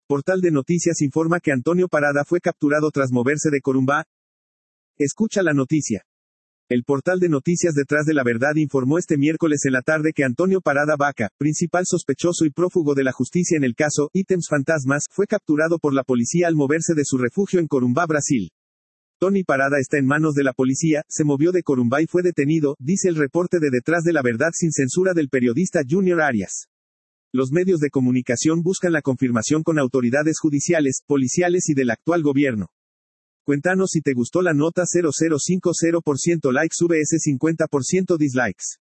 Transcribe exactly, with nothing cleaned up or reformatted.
Portal de Noticias informa que Antonio Parada fue capturado tras moverse de Corumbá. Escucha la noticia. El portal de Noticias Detrás de la Verdad informó este miércoles en la tarde que Antonio Parada Vaca, principal sospechoso y prófugo de la justicia en el caso Ítems Fantasmas, fue capturado por la policía al moverse de su refugio en Corumbá, Brasil. Tony Parada está en manos de la policía, se movió de Corumbá y fue detenido, dice el reporte de Detrás de la Verdad sin censura del periodista Junior Arias. Los medios de comunicación buscan la confirmación con autoridades judiciales, policiales y del actual gobierno. Cuéntanos si te gustó la nota. Cero cero cinco cero por ciento likes vs cincuenta por ciento dislikes.